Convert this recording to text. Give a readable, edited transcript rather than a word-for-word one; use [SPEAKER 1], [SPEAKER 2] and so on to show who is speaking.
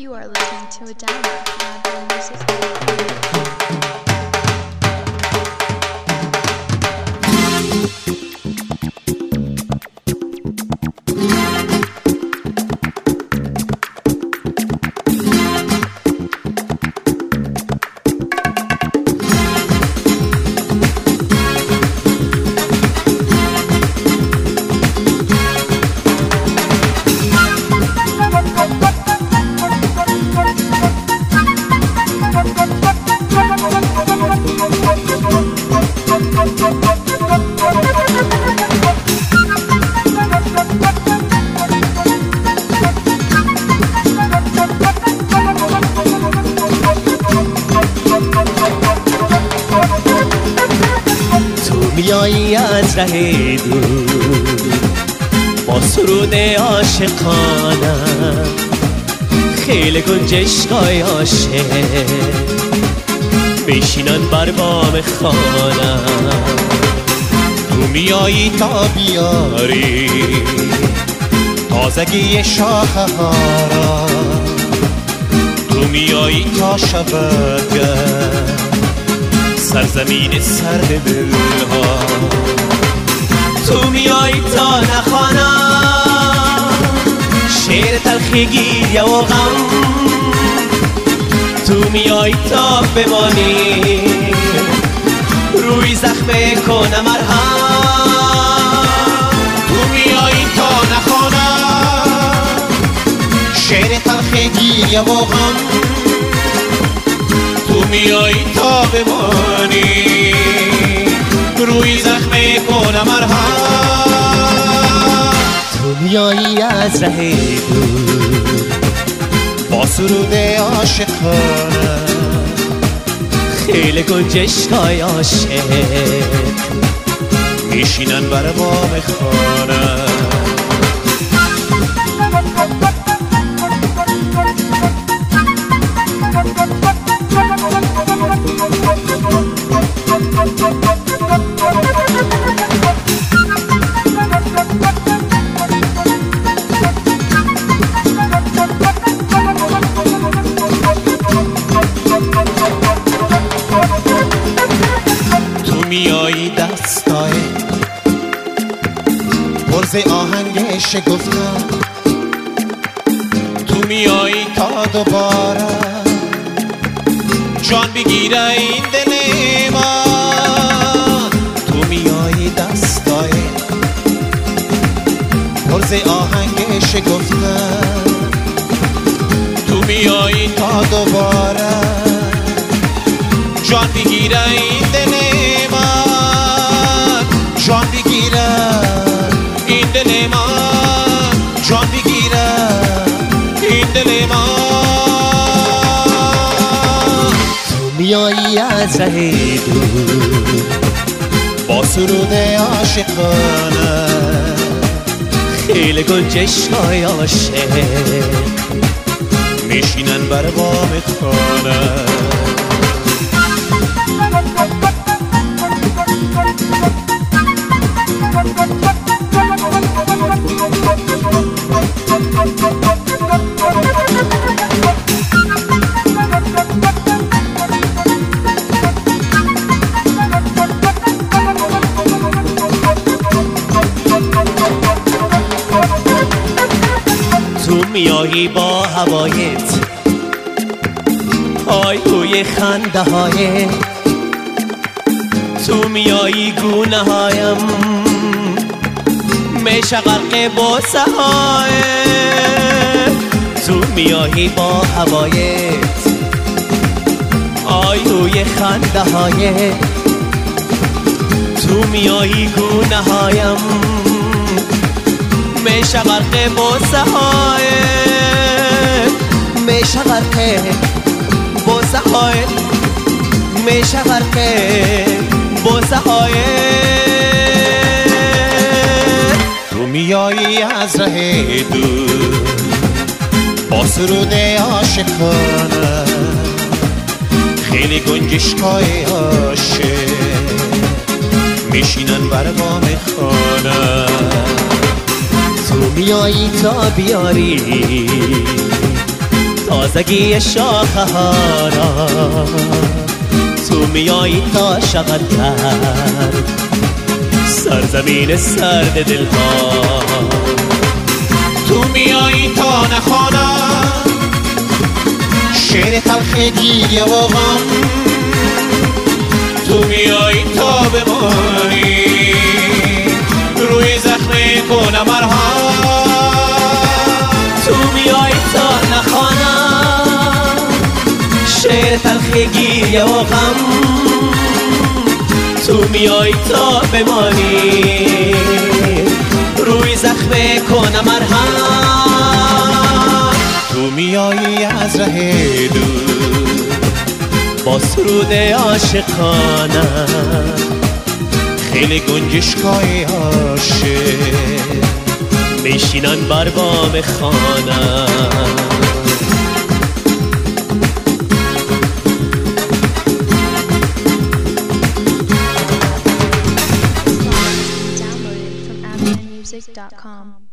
[SPEAKER 1] You are listening to a download from AppleMusic.
[SPEAKER 2] میایی از ره دور با سرود عاشقانم، خیلی گنجشگاه عاشق میشینن بر بام خانم. تو میایی تا بیاری تازگی شاخه ها را، تو میایی تا شود سرزمین سرد دلها، تو میایی تا نخوانم شعر تلخی گریه و غم، تو میایی تا بمانی روی زخم کنه مرهم، تو میایی تا نخوانم شعر تلخی گریه و غم، تو میایی تا بمانی روی زخم کنه مرهم. تو میایی از ره دور با سرود عاشقانه، خیلی گنجشگاه عاشق میشینن بر بام خانه. تو میایی دستای پرز آهنگ شگفتا، تو میایی تا دوباره جان بگیره این دل ما، تو میایی دستای پرز آهنگ شگفتا، تو میایی تا دوباره جان بگیره این دل من، جان بگیره این دل من، جان بگیره این دل من. تو میایی از ره دور با سرود عاشقانه، خیلی گنجشگاه عاشق میشینن بر بام خانه. تو میایی با هوایت های توی خنده های، تو میایی گونه هایم میشه غرق بوسه های، تو میایی با هوایت های توی خنده های، تو میایی گونه هایم میشه غرق بوسه های، میشه غرق بوسه های، میشه غرق بوسه های. تو میایی از ره دور با سرود عاشقانه، خیلی گنجشگاه عاشق میشینن بر بام خانه. تو میایی تا بیاری
[SPEAKER 3] تازگی شاخه ها را تو میایی تا شود کرد سرزمین سرد دل ها.
[SPEAKER 2] تو میایی تا نخوانم شعر تلخ گریه و غم، تو میایی تا بمانی روی زخم کنم مرهم.
[SPEAKER 3] تو میایی تا نخوانم شعر تلخ گریه و غم، تو میایی تا بمانی روی زخم کنم مرهم.
[SPEAKER 2] تو میایی از ره دور
[SPEAKER 3] با سرود عاشقانه
[SPEAKER 2] خیلی گنجشگاه عاشق
[SPEAKER 3] میشینن بر بام خانه.
[SPEAKER 1] Downloaded from AmazonMusic.com.